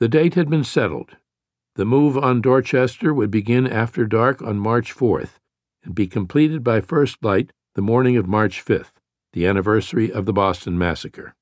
The date had been settled. The move on Dorchester would begin after dark on March 4th and be completed by first light the morning of March 5th, the anniversary of the Boston Massacre.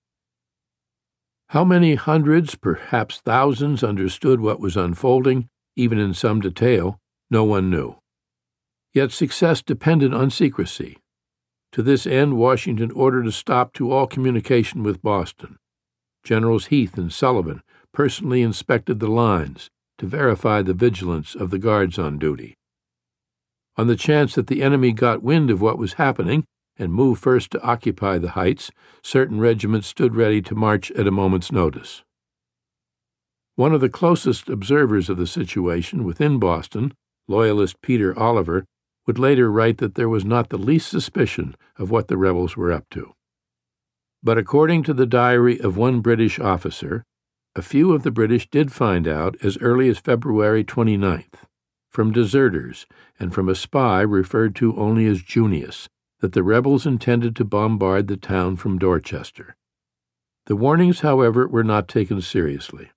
How many hundreds, perhaps thousands, understood what was unfolding, even in some detail, no one knew. Yet success depended on secrecy. To this end, Washington ordered a stop to all communication with Boston. Generals Heath and Sullivan personally inspected the lines to verify the vigilance of the guards on duty. On the chance that the enemy got wind of what was happening and moved first to occupy the heights, certain regiments stood ready to march at a moment's notice. One of the closest observers of the situation within Boston, Loyalist Peter Oliver, would later write that there was not the least suspicion of what the rebels were up to. But according to the diary of one British officer, a few of the British did find out as early as February 29th, from deserters and from a spy referred to only as Junius, that the rebels intended to bombard the town from Dorchester. The warnings, however, were not taken seriously.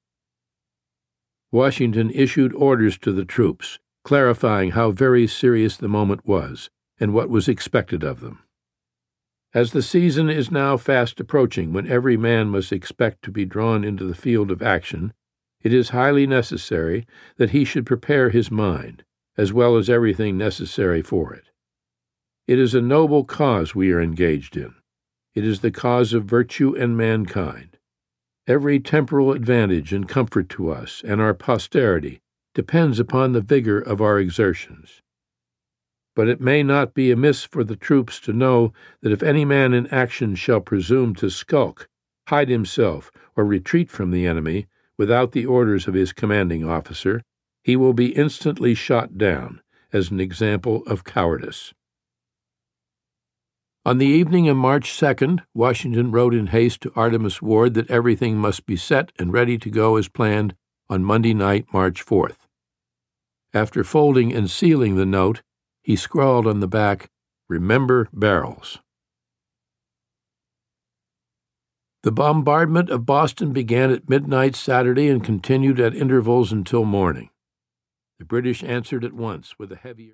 Washington issued orders to the troops, clarifying how very serious the moment was and what was expected of them. As the season is now fast approaching when every man must expect to be drawn into the field of action, it is highly necessary that he should prepare his mind, as well as everything necessary for it. It is a noble cause we are engaged in. It is the cause of virtue and mankind. Every temporal advantage and comfort to us and our posterity depends upon the vigor of our exertions. But it may not be amiss for the troops to know that if any man in action shall presume to skulk, hide himself, or retreat from the enemy without the orders of his commanding officer, he will be instantly shot down as an example of cowardice. On the evening of March 2nd, Washington wrote in haste to Artemas Ward that everything must be set and ready to go as planned on Monday night, March 4th. After folding and sealing the note, he scrawled on the back, "Remember barrels." The bombardment of Boston began at midnight Saturday and continued at intervals until morning. The British answered at once with a heavier